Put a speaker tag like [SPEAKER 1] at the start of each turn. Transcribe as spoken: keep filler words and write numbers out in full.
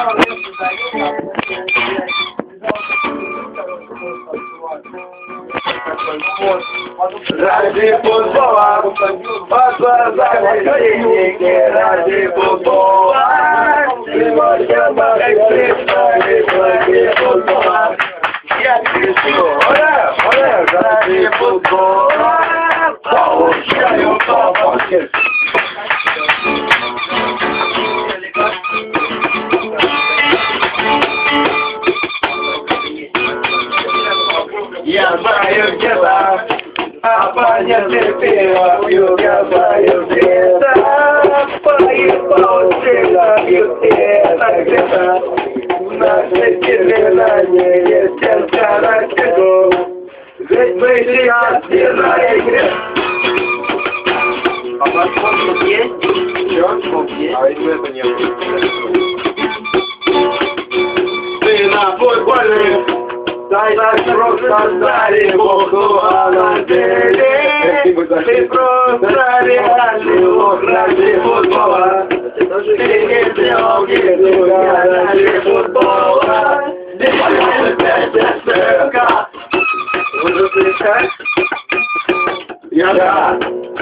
[SPEAKER 1] Ради футбола, позвонили деньги, ради футбола. Сегодня мы ради футбола. Я кричу, оля, оля, ради футбола. Получаю помощь. Я знаю где-то, а понятно пиво пью, я знаю где-то, поехал сильно пью, это где-то, в нашей деревне есть стенка на снегу, ведь мы сейчас не на игре.
[SPEAKER 2] А у вас фоток есть?
[SPEAKER 1] Чё?
[SPEAKER 2] Есть?
[SPEAKER 1] А если это нет? Ты на футболе. Дай нас просто дали Богу, а на деле ты просто реальный лох ради футбола. Ты не сделал ничего ради футбола.